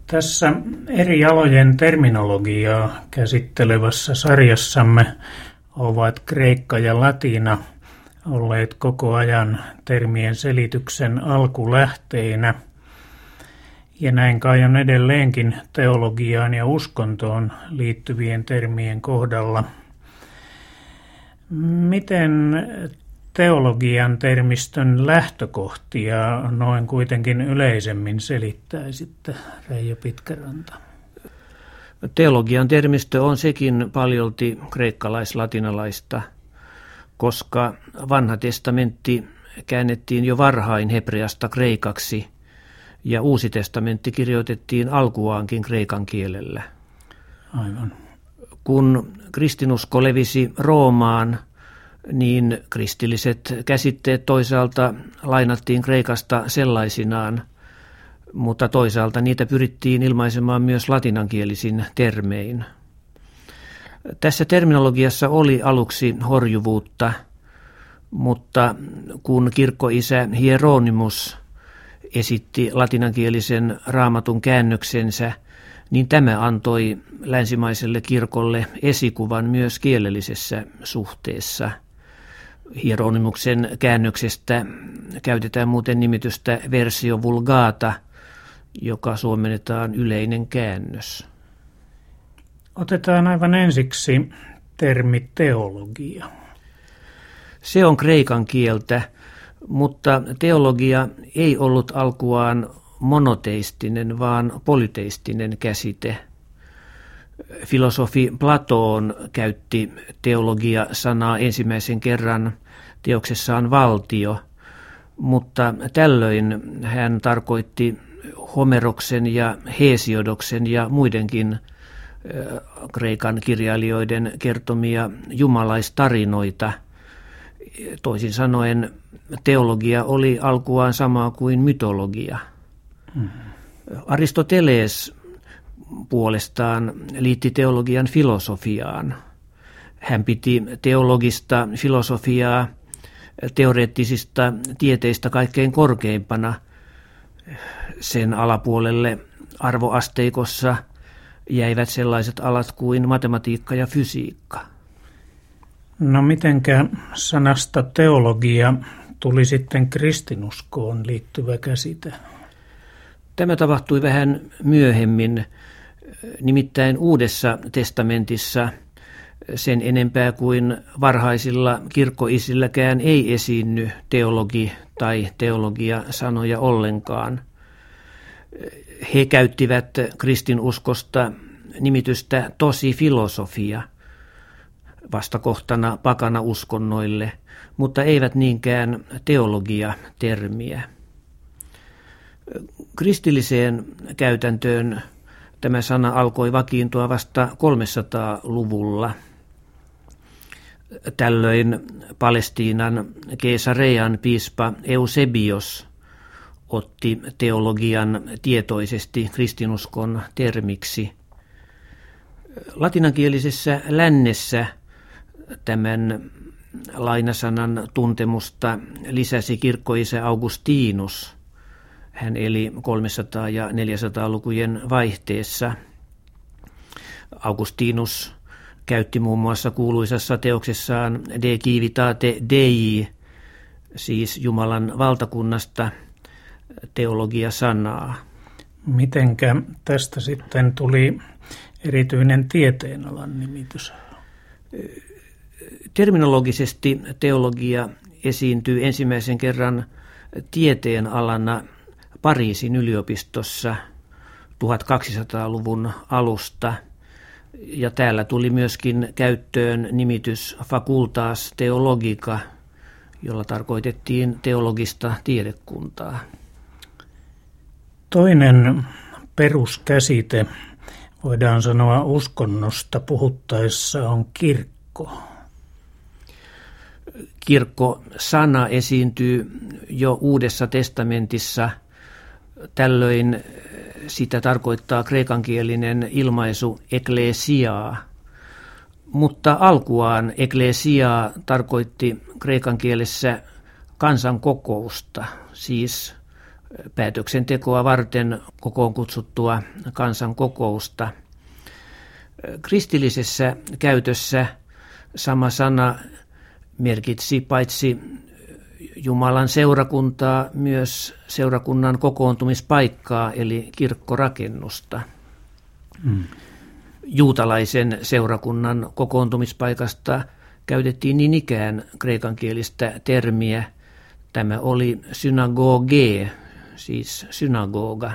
Tässä eri alojen terminologiaa käsittelevässä sarjassamme ovat kreikka ja latina olleet koko ajan termien selityksen alkulähteinä. Ja näin kai on edelleenkin teologiaan ja uskontoon liittyvien termien kohdalla. Miten teologian termistön lähtökohtia noin kuitenkin yleisemmin selittäisitte, Reijo Pitkäranta? Teologian termistö on sekin paljolti kreikkalais-latinalaista, koska vanha testamentti käännettiin jo varhain hebreasta kreikaksi ja uusi testamentti kirjoitettiin alkuaankin kreikan kielellä. Aivan. Kun kristinusko levisi Roomaan, niin kristilliset käsitteet toisaalta lainattiin kreikasta sellaisinaan, mutta toisaalta niitä pyrittiin ilmaisemaan myös latinankielisin termein. Tässä terminologiassa oli aluksi horjuvuutta, mutta kun kirkkoisä Hieronymus esitti latinankielisen raamatun käännöksensä, niin tämä antoi länsimaiselle kirkolle esikuvan myös kielellisessä suhteessa. Hieronymuksen käännöksestä käytetään muuten nimitystä versio vulgata, joka suomennetaan yleinen käännös. Otetaan aivan ensiksi termi teologia. Se on kreikan kieltä, mutta teologia ei ollut alkuaan monoteistinen, vaan polyteistinen käsite. Filosofi Platoon käytti teologia-sanaa ensimmäisen kerran teoksessaan Valtio, mutta tällöin hän tarkoitti Homeroksen ja Hesiodoksen ja muidenkin kreikan kirjailijoiden kertomia jumalaistarinoita. Toisin sanoen teologia oli alkuaan samaa kuin mytologia. Aristoteles puolestaan liitti teologian filosofiaan. Hän piti teologista filosofiaa teoreettisista tieteistä kaikkein korkeimpana. Sen alapuolelle arvoasteikossa jäivät sellaiset alat kuin matematiikka ja fysiikka. No mitenkä sanasta teologia tuli sitten kristinuskoon liittyvä käsite? Tämä tapahtui vähän myöhemmin, nimittäin Uudessa testamentissa sen enempää kuin varhaisilla kirkkoisilläkään ei esiinny teologi tai teologia-sanoja ollenkaan. He käyttivät kristinuskosta nimitystä tosi filosofia vastakohtana pakana uskonnoille, mutta eivät niinkään teologia-termiä. Kristilliseen käytäntöön tämä sana alkoi vakiintua vasta 300-luvulla. Tällöin Palestiinan Keesarean piispa Eusebios otti teologian tietoisesti kristinuskon termiksi. Latinankielisessä lännessä tämän lainasanan tuntemusta lisäsi kirkkoisä Augustinus. Hän eli 300- ja 400-lukujen vaihteessa. Augustinus käytti muun muassa kuuluisassa teoksessaan De Civitate Dei, siis Jumalan valtakunnasta, teologia-sanaa. Mitenkä tästä sitten tuli erityinen tieteenalan nimitys? Terminologisesti teologia esiintyy ensimmäisen kerran tieteenalana Pariisin yliopistossa 1200-luvun alusta, ja täällä tuli myöskin käyttöön nimitys facultas theologica, jolla tarkoitettiin teologista tiedekuntaa. Toinen peruskäsite, voidaan sanoa uskonnosta puhuttaessa, on kirkko. Kirkko-sana esiintyy jo Uudessa testamentissa. Tällöin sitä tarkoittaa kreikankielinen ilmaisu ekklesiaa, mutta alkuaan ekklesiaa tarkoitti kreikan kielessä kansankokousta, siis päätöksentekoa varten kokoon kutsuttua kansankokousta. Kristillisessä käytössä sama sana merkitsi paitsi Jumalan seurakuntaa myös seurakunnan kokoontumispaikkaa eli kirkkorakennusta. Juutalaisen seurakunnan kokoontumispaikasta käytettiin niin ikään kreikankielistä termiä. Tämä oli synagoge, siis synagoga.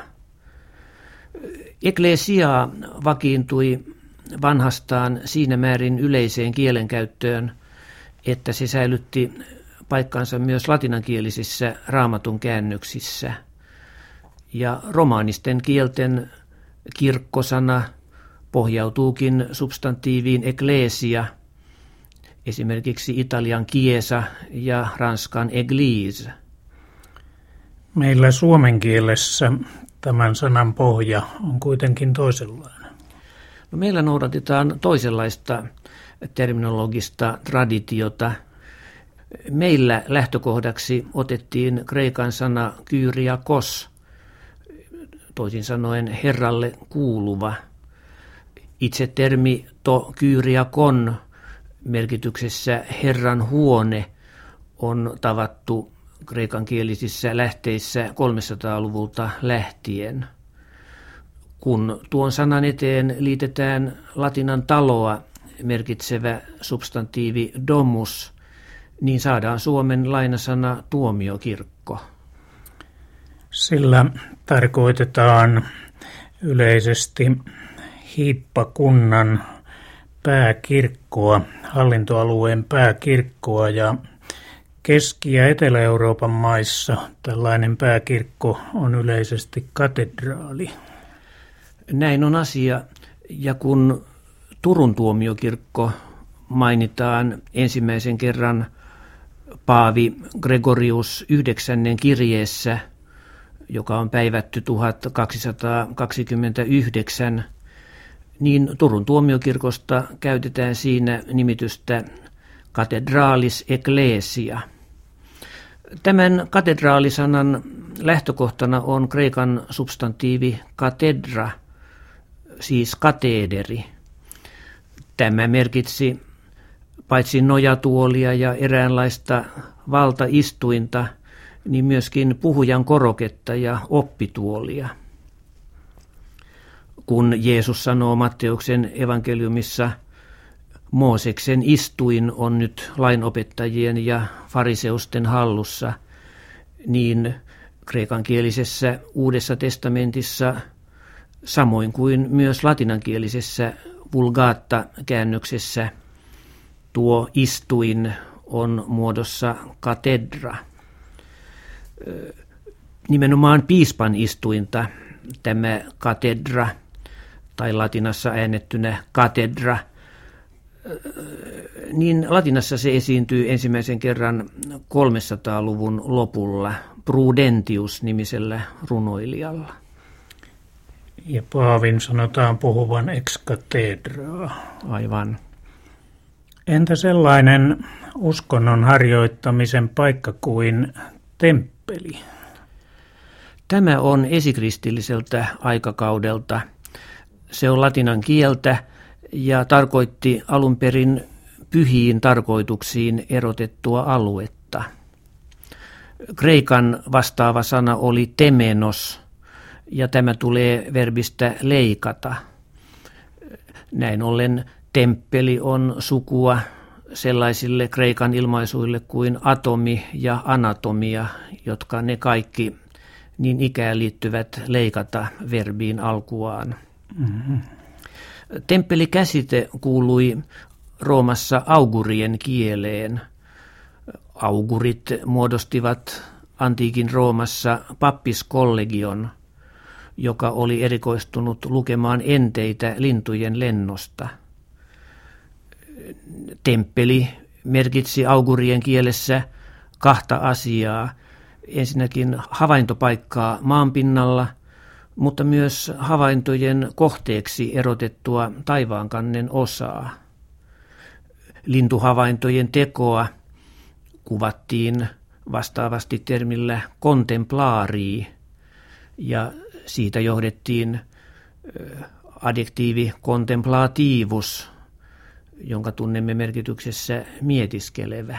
Eklesia vakiintui vanhastaan siinä määrin yleiseen kielenkäyttöön, että se säilytti paikkansa myös latinankielisissä raamatun käännöksissä. Ja romaanisten kielten kirkkosana pohjautuukin substantiiviin ecclesia, esimerkiksi italian chiesa ja ranskan église. Meillä suomen kielessä tämän sanan pohja on kuitenkin toisenlainen. No, meillä noudatetaan toisenlaista terminologista traditiota. Meillä lähtökohdaksi otettiin kreikan sana kyriakos, toisin sanoen herralle kuuluva. Itse termi to kyriakon merkityksessä Herran huone on tavattu kreikankielisissä lähteissä 300-luvulta lähtien. Kun tuon sanan eteen liitetään latinan taloa merkitsevä substantiivi domus, niin saadaan Suomen lainasana tuomiokirkko. Sillä tarkoitetaan yleisesti hiippakunnan pääkirkkoa, hallintoalueen pääkirkkoa, ja Keski- ja Etelä-Euroopan maissa tällainen pääkirkko on yleisesti katedraali. Näin on asia, ja kun Turun tuomiokirkko mainitaan ensimmäisen kerran Paavi Gregorius 9. kirjeessä, joka on päivätty 1229, niin Turun tuomiokirkosta käytetään siinä nimitystä katedraalis ecclesia. Tämän katedraalisanan lähtökohtana on kreikan substantiivi katedra, siis kateederi. Tämä merkitsi paitsi nojatuolia ja eräänlaista valtaistuinta, niin myöskin puhujan koroketta ja oppituolia. Kun Jeesus sanoo Matteuksen evankeliumissa, Mooseksen istuin on nyt lainopettajien ja fariseusten hallussa, niin kreikankielisessä Uudessa testamentissa, samoin kuin myös latinankielisessä Vulgata-käännöksessä, tuo istuin on muodossa katedra. Nimenomaan piispan istuinta tämä katedra, tai latinassa äänettynä katedra, niin latinassa se esiintyy ensimmäisen kerran 300-luvun lopulla Prudentius-nimisellä runoilijalla. Ja paavin sanotaan puhuvan ex cathedraa. Aivan. Entä sellainen uskonnon harjoittamisen paikka kuin temppeli? Tämä on esikristilliseltä aikakaudelta. Se on latinan kieltä ja tarkoitti alun perin pyhiin tarkoituksiin erotettua aluetta. Kreikan vastaava sana oli temenos, ja tämä tulee verbistä leikata. Näin ollen temppeli on sukua sellaisille kreikan ilmaisuille kuin atomi ja anatomia, jotka ne kaikki niin ikään liittyvät leikata verbiin alkuaan. Mm-hmm. Temppelikäsite kuului Roomassa augurien kieleen. Augurit muodostivat antiikin Roomassa pappiskollegion, joka oli erikoistunut lukemaan enteitä lintujen lennosta. Temppeli merkitsi augurien kielessä kahta asiaa. Ensinnäkin havaintopaikkaa maanpinnalla, mutta myös havaintojen kohteeksi erotettua taivaankannen osaa. Lintuhavaintojen tekoa kuvattiin vastaavasti termillä contemplarii, ja siitä johdettiin adjektiivi contemplativus, jonka tunnemme merkityksessä mietiskelevä.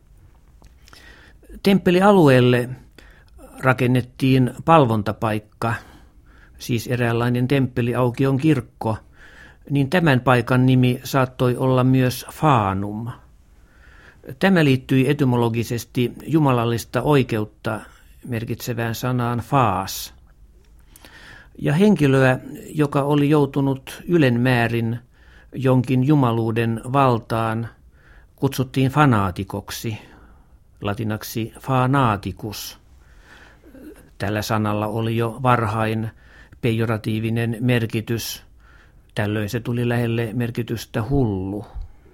Temppelialueelle rakennettiin palvontapaikka, siis eräänlainen temppeliaukion kirkko, niin tämän paikan nimi saattoi olla myös Fanum. Tämä liittyi etymologisesti jumalallista oikeutta merkitsevään sanaan faas. Ja henkilöä, joka oli joutunut ylenmäärin jonkin jumaluuden valtaan, kutsuttiin fanaatikoksi, latinaksi fanaticus. Tällä sanalla oli jo varhain pejoratiivinen merkitys. Tällöin se tuli lähelle merkitystä hullu.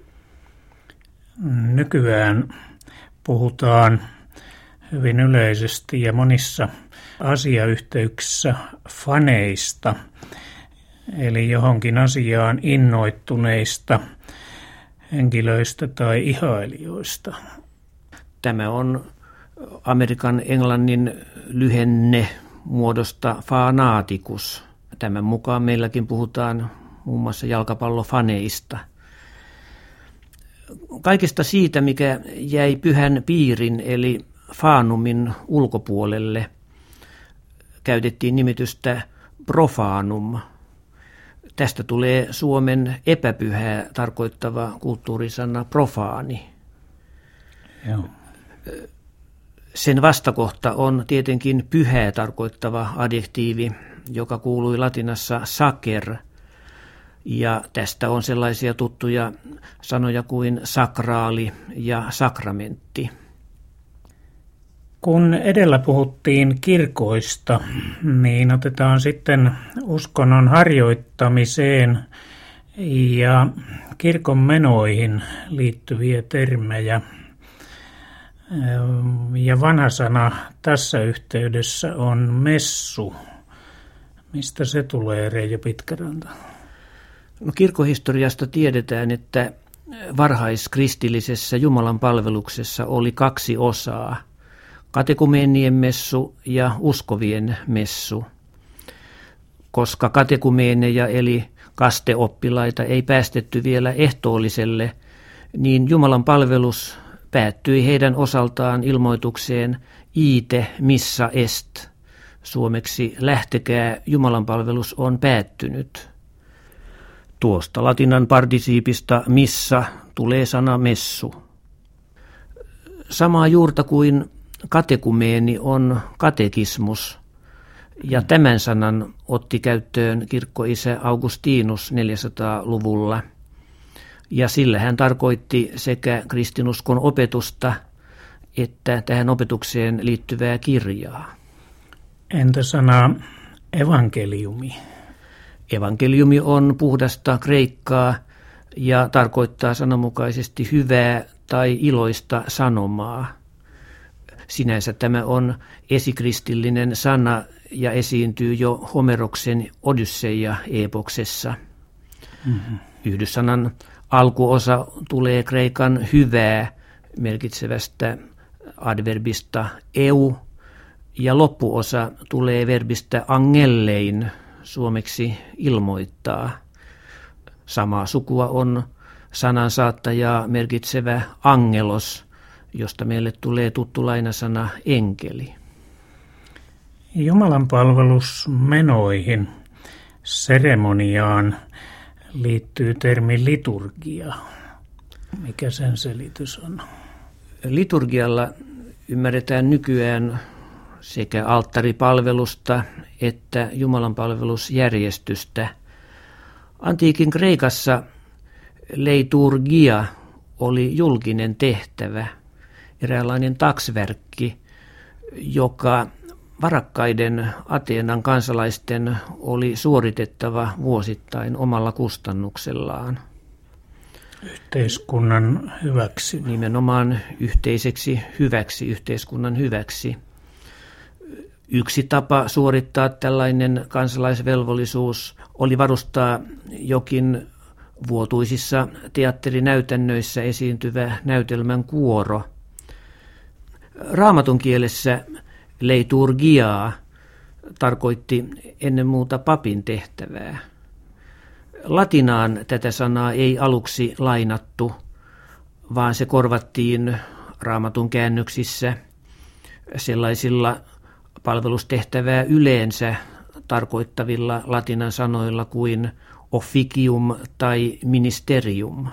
Nykyään puhutaan hyvin yleisesti ja monissa asiayhteyksissä faneista, eli johonkin asiaan innoittuneista henkilöistä tai ihailijoista. Tämä on amerikan englannin lyhenne muodosta fanaticus. Tämän mukaan meilläkin puhutaan muun muassa jalkapallofaneista. Kaikesta siitä, mikä jäi pyhän piirin eli fanumin ulkopuolelle, käytettiin nimitystä profanum. Tästä tulee Suomen epäpyhää tarkoittava kulttuurisana profaani. Joo. Sen vastakohta on tietenkin pyhää tarkoittava adjektiivi, joka kuului latinassa sacer, ja tästä on sellaisia tuttuja sanoja kuin sakraali ja sakramentti. Kun edellä puhuttiin kirkoista, niin otetaan sitten uskonnon harjoittamiseen ja kirkon menoihin liittyviä termejä. Ja vanha sana tässä yhteydessä on messu. Mistä se tulee, Reijo Pitkäranta? No, kirkkohistoriasta tiedetään, että varhaiskristillisessä Jumalan palveluksessa oli 2 osaa. Katekumeenien messu ja uskovien messu. Koska katekumeeneja eli kasteoppilaita ei päästetty vielä ehtoolliselle, niin Jumalan palvelus päättyi heidän osaltaan ilmoitukseen ite missa est. Suomeksi lähtekää, Jumalan palvelus on päättynyt. Tuosta latinan partisiipista missa tulee sana messu. Samaa juurta kuin katekumeeni on katekismus, ja tämän sanan otti käyttöön kirkkoisä Augustinus 400-luvulla. Ja sillä hän tarkoitti sekä kristinuskon opetusta että tähän opetukseen liittyvää kirjaa. Entä sana evankeliumi? Evankeliumi on puhdasta kreikkaa ja tarkoittaa sananmukaisesti hyvää tai iloista sanomaa. Sinänsä tämä on esikristillinen sana ja esiintyy jo Homeroksen Odysseia-eepoksessa. Yhdyssanan alkuosa tulee kreikan hyvää merkitsevästä adverbista eu, ja loppuosa tulee verbistä angellein, suomeksi ilmoittaa. Samaa sukua on sanansaattajaa merkitsevä angelos, josta meille tulee tuttu lainasana enkeli. Jumalan palvelusmenoihin, seremoniaan, liittyy termi liturgia. Mikä sen selitys on? Liturgialla ymmärretään nykyään sekä alttaripalvelusta että jumalanpalvelusjärjestystä. Antiikin Kreikassa leiturgia oli julkinen tehtävä, eräänlainen taksvärkki, joka varakkaiden Ateenan kansalaisten oli suoritettava vuosittain omalla kustannuksellaan. Yhteiskunnan hyväksi. Nimenomaan yhteiseksi hyväksi, yhteiskunnan hyväksi. Yksi tapa suorittaa tällainen kansalaisvelvollisuus oli varustaa jokin vuotuisissa teatterinäytännöissä esiintyvä näytelmän kuoro. Raamatun kielessä leiturgiaa tarkoitti ennen muuta papin tehtävää. Latinaan tätä sanaa ei aluksi lainattu, vaan se korvattiin Raamatun käännöksissä sellaisilla palvelustehtävää yleensä tarkoittavilla latinan sanoilla kuin officium tai ministerium.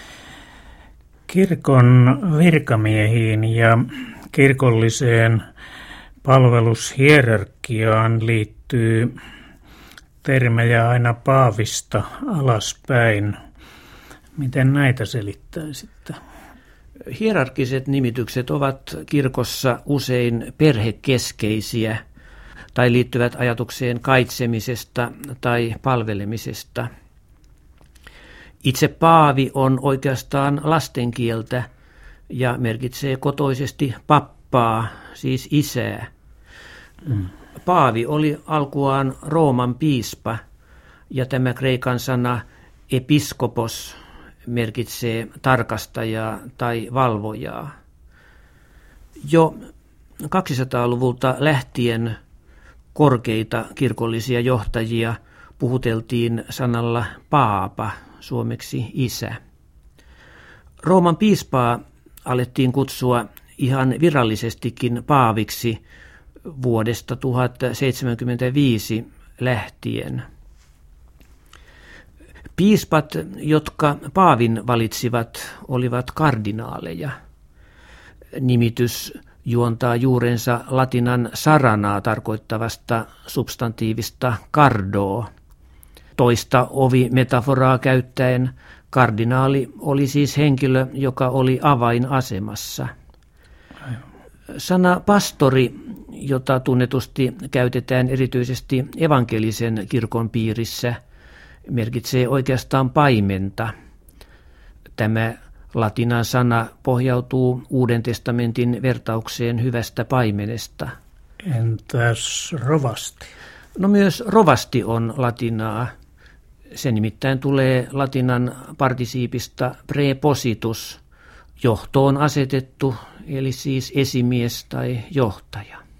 Kirkon virkamiehiin ja kirkolliseen palvelushierarkiaan liittyy termejä aina paavista alaspäin. Miten näitä selittäisitte? Hierarkiset nimitykset ovat kirkossa usein perhekeskeisiä tai liittyvät ajatukseen kaitsemisesta tai palvelemisesta. Itse paavi on oikeastaan lastenkieltä ja merkitsee kotoisesti pappaa, siis isää. Paavi oli alkuaan Rooman piispa ja tämä kreikan sana episkopos merkitsee tarkastajaa tai valvojaa. Jo 200-luvulta lähtien korkeita kirkollisia johtajia puhuteltiin sanalla paapa, suomeksi isä. Rooman piispaa alettiin kutsua ihan virallisestikin paaviksi vuodesta 1075 lähtien. Piispat, jotka paavin valitsivat, olivat kardinaaleja. Nimitys juontaa juurensa latinan saranaa tarkoittavasta substantiivista cardo. Toista ovimetaforaa käyttäen kardinaali oli siis henkilö, joka oli avainasemassa. Sana pastori, jota tunnetusti käytetään erityisesti evankelisen kirkon piirissä, merkitsee oikeastaan paimenta. Tämä latinan sana pohjautuu Uuden testamentin vertaukseen hyvästä paimenesta. Entäs rovasti? No myös rovasti on latinaa. Se nimittäin tulee latinan partisiipista prepositus, johtoon asetettu, eli siis esimies tai johtaja.